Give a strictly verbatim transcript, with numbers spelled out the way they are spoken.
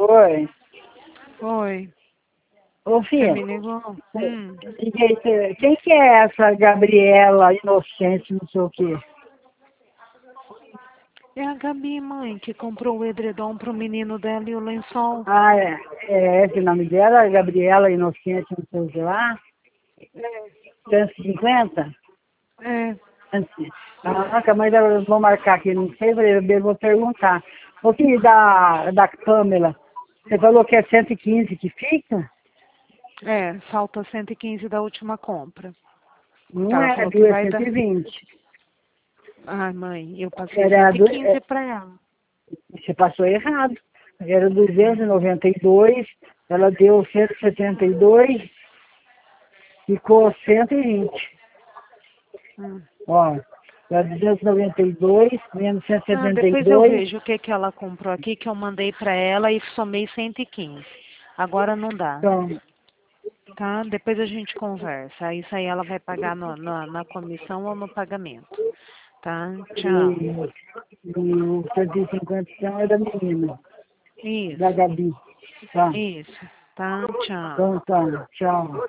Oi. Oi. Ô, Você filha, me ligou? Hum. quem que é essa Gabriela Inocente, não sei o quê? É a Gabi, mãe, que comprou o edredom pro menino dela e o lençol. Ah, é, é esse o nome dela? Gabriela Inocente, não sei o que lá? cento e cinquenta? É. Caraca, mas eu vou marcar aqui, não sei, eu vou perguntar. O que da, da Pamela? Você falou que é cento e quinze que fica? É, falta cento e quinze da última compra. Não Ela é falou que duas, vai cento dar. e vinte. Ai, mãe, eu passei Era, cento e du- quinze é, pra ela. você passou errado. Era duzentos e noventa e dois, ela deu cento e setenta e dois, ficou cento e vinte. Hum. Ó, era duzentos e noventa e dois, menos Ah, cento e setenta e depois eu dois. vejo o que, que ela comprou aqui, que eu mandei pra ela e somei cento e quinze. Agora não dá, Então, tá? Depois a gente conversa. Isso aí ela vai pagar no, na, na comissão ou no pagamento. Tá? Tchau. e, e o cento e cinquenta então é da menina, da Isso, Gabi. Tá, isso. Tá? Tchau. então tá, tchau.